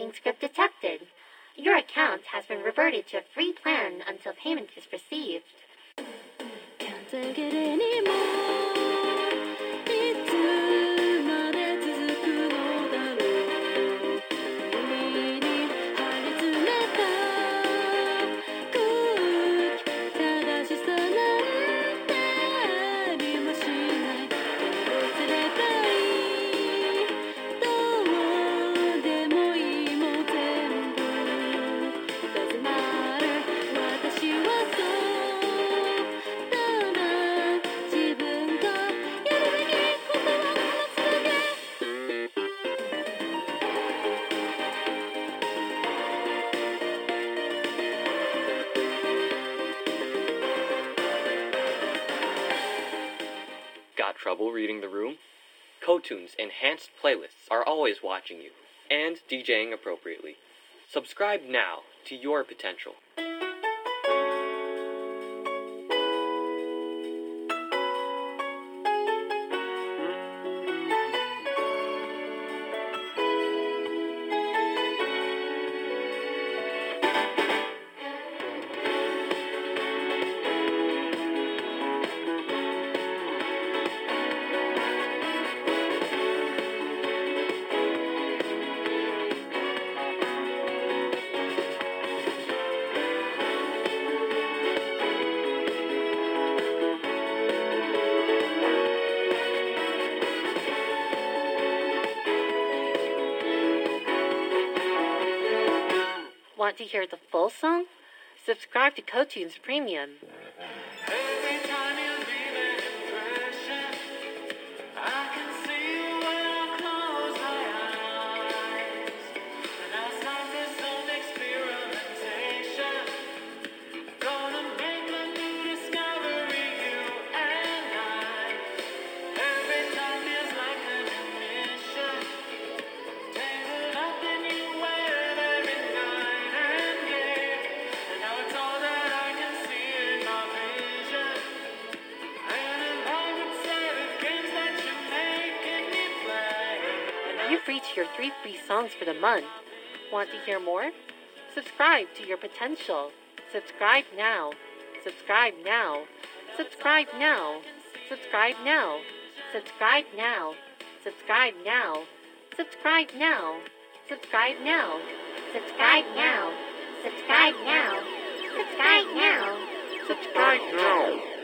Tracking script detected. Your account has been reverted to a free plan until payment is received. Can't take it anymore. いつまで続くのだろう。海に張り詰めた空気、正しさなんてありもしない。どうすればいい？どうでもいい、もう全部 Doesn't matter 私はそうだな。自分がやるべきことはこなすだけ。 Got trouble reading the room? KoToon's enhanced playlists are always watching you and DJing appropriately. Subscribe now to your potential. Want to hear the full song? Subscribe to KoToon's Premium. Every time you leave an impression, I can see you when I close my eyes. And as time is some experimentation, gonna make a new discovery, you and I. Every time feels like an admission, tangled up in you where every night and day. And now it's all that I can see in my vision. And I would say the games that you're making me play. You've reached your 3 free songs for the month. Want to hear more? Subscribe to your potential. Subscribe now. Subscribe now. Subscribe now. Subscribe now. Subscribe now. Subscribe now. Subscribe now. Subscribe now. Subscribe now. Subscribe now. Subscribe now. Subscribe now.